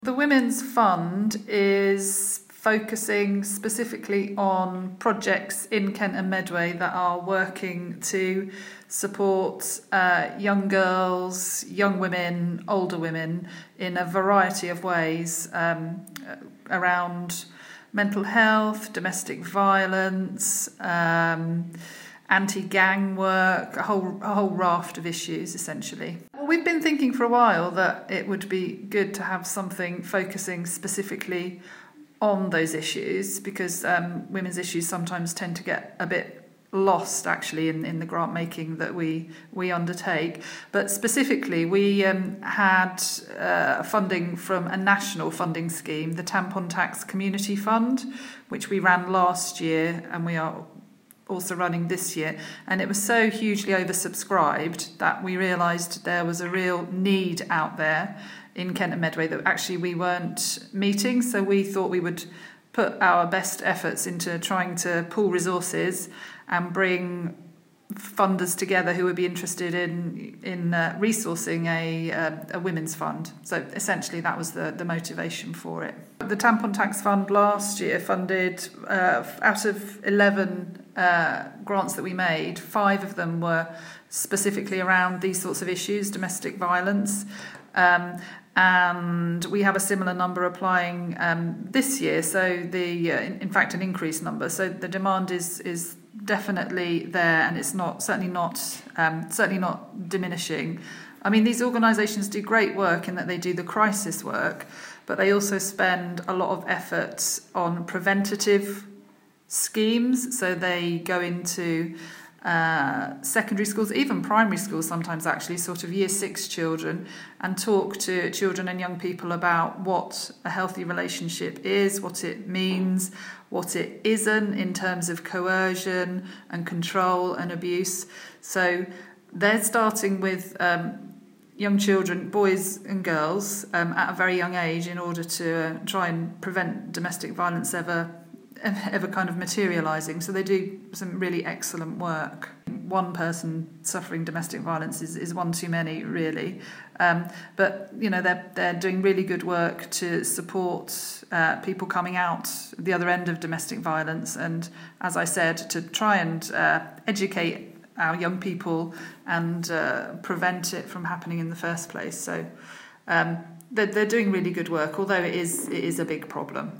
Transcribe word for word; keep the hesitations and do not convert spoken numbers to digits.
The Women's Fund is focusing specifically on projects in Kent and Medway that are working to support uh, young girls, young women, older women in a variety of ways um, around mental health, domestic violence, um, anti-gang work, a whole, a whole raft of issues essentially. Well, we've been thinking for a while that it would be good to have something focusing specifically on those issues because um, women's issues sometimes tend to get a bit lost actually in, in the grant making that we we undertake. But specifically we um, had uh, funding from a national funding scheme, the Tampon Tax Community Fund, which we ran last year and we are also running this year, and it was so hugely oversubscribed that we realised there was a real need out there in Kent and Medway that actually we weren't meeting, so we thought we would put our best efforts into trying to pool resources and bring funders together who would be interested in in uh, resourcing a, uh, a women's fund. So essentially that was the, the motivation for it. The Tampon Tax Fund last year funded, uh, out of eleven uh, grants that we made, five of them were specifically around these sorts of issues, domestic violence. Um, and we have a similar number applying um, this year, so the uh, in, in fact an increased number. So the demand is is definitely there, and it's not certainly not um, certainly not diminishing. I mean, these organisations do great work in that they do the crisis work, but they also spend a lot of effort on preventative schemes. So they go into uh, secondary schools, even primary schools sometimes actually, sort of year six children, and talk to children and young people about what a healthy relationship is, what it means, what it isn't in terms of coercion and control and abuse. So they're starting with um, young children, boys and girls, um, at a very young age in order to uh, try and prevent domestic violence ever ever kind of materialising. So they do some really excellent work. One person suffering domestic violence is, is one too many, really. Um, but, you know, they're, they're doing really good work to support uh, people coming out the other end of domestic violence and, as I said, to try and uh, educate our young people and uh, prevent it from happening in the first place. So um, they're, they're doing really good work, although it is it is a big problem.